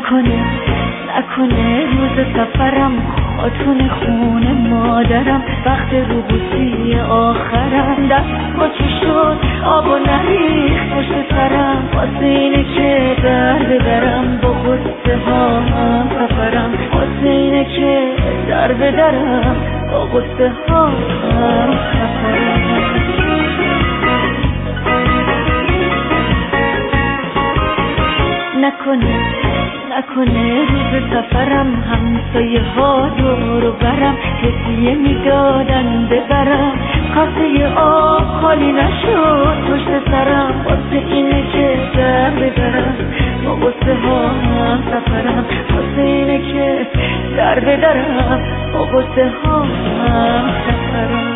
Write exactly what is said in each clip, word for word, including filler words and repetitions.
نکنه نکنه روز سفرم خاتون خونه مادرم وقت روبوسی آخرم دست پاچی شد آب و نریخ پشت سرم واسه اینه که در ببرم با غصه ها هم سفرم واسه اینه که در بدرم با غصه ها هم سفرم نکنه نکنه روز سفرم همسایه ها دور و برم هدیه میدادن ببرم کاسه آب خالی نشد پشت سرم واسه اینه که در ببرم با غصه ها هم سفرم واسه اینه که در بدرم با غصه ها هم سفرم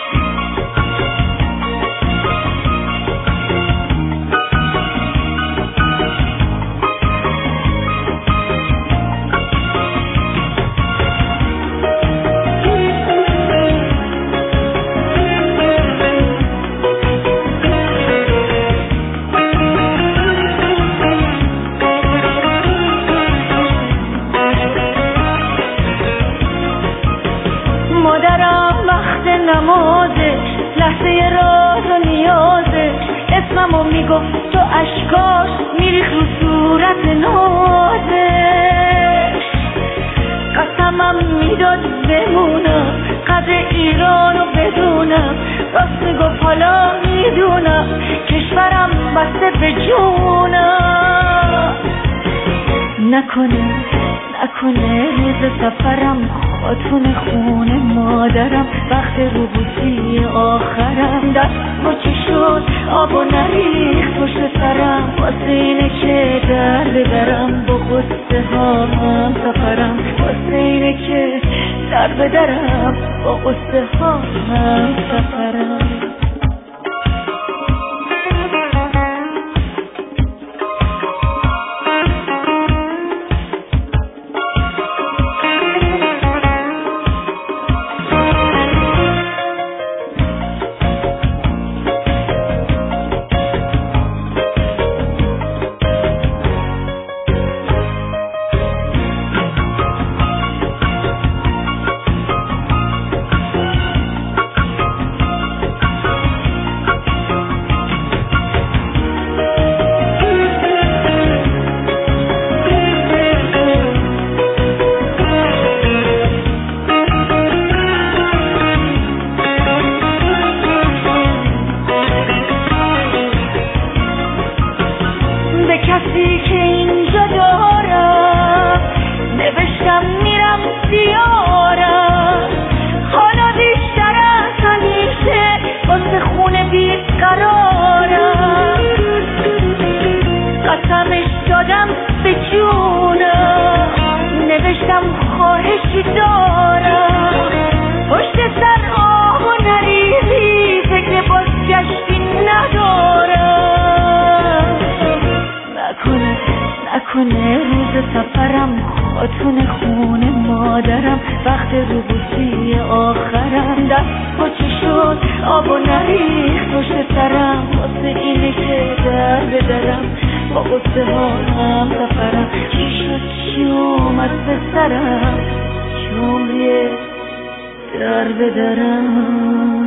مادرم وقت نمازش لحظه راز و نیازش اسممو میگفت تو اشکاش میریخ رو صورت نازش قسمم میداد بمونم قدر ایرانو بدونم راست میگفت حالا میدونم کشورم بسته به جونم نکنه نکنه روز سفرم خاتون خونه مادرم وقت روبوسی آخرم دست پاچی شد آب و نریخ پشت سرم واسه اینه که در ببرم با غصه ها هم سفرم واسه اینه که در بدرم با غصه ها هم سفرم کسی که اینجا دارم نوشتم میرم دیارم حالا بیشتر از همیشه واسه خونه بیقرارم قسمش دادم به جونم نوشتم خواهشی دارم پشت سر آه و نریزی فکر بازگشتی ندارم نکنه نکنه روز سفرم خاتون خونه مادرم وقت روبوسی آخرم دست پاچی شد آب و نریخ پشت سرم واسه اینه که در بدرم با غصه ها هم سفرم چی شد چی اومد به سرم چی عمریه در بدرم